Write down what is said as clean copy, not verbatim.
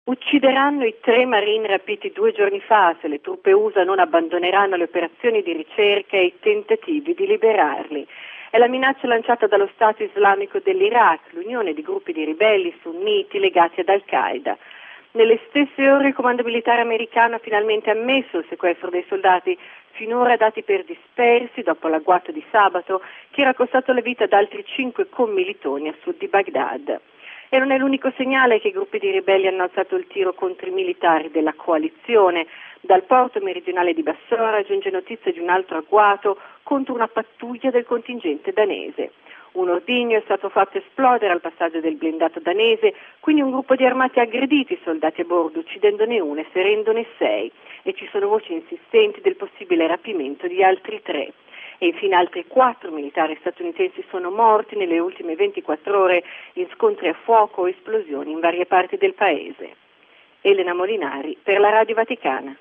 Uccideranno i 3 marine rapiti 2 giorni fa se le truppe USA non abbandoneranno le operazioni di ricerca e i tentativi di liberarli. È la minaccia lanciata dallo Stato islamico dell'Iraq, l'unione di gruppi di ribelli sunniti legati ad Al-Qaeda. Nelle stesse ore il comando militare americano ha finalmente ammesso il sequestro dei soldati finora dati per dispersi dopo l'agguato di sabato che era costato la vita ad altri 5 commilitoni a sud di Baghdad. E non è l'unico segnale che i gruppi di ribelli hanno alzato il tiro contro i militari della coalizione. Dal porto meridionale di Bassora giunge notizia di un altro agguato contro una pattuglia del contingente danese. Un ordigno è stato fatto esplodere al passaggio del blindato danese, quindi un gruppo di armati ha aggredito i soldati a bordo, uccidendone uno e ferendone 6. E ci sono voci insistenti del possibile rapimento di altri 3. E infine altri 4 militari statunitensi sono morti nelle ultime 24 ore in scontri a fuoco o esplosioni in varie parti del paese. Elena Molinari per la Radio Vaticana.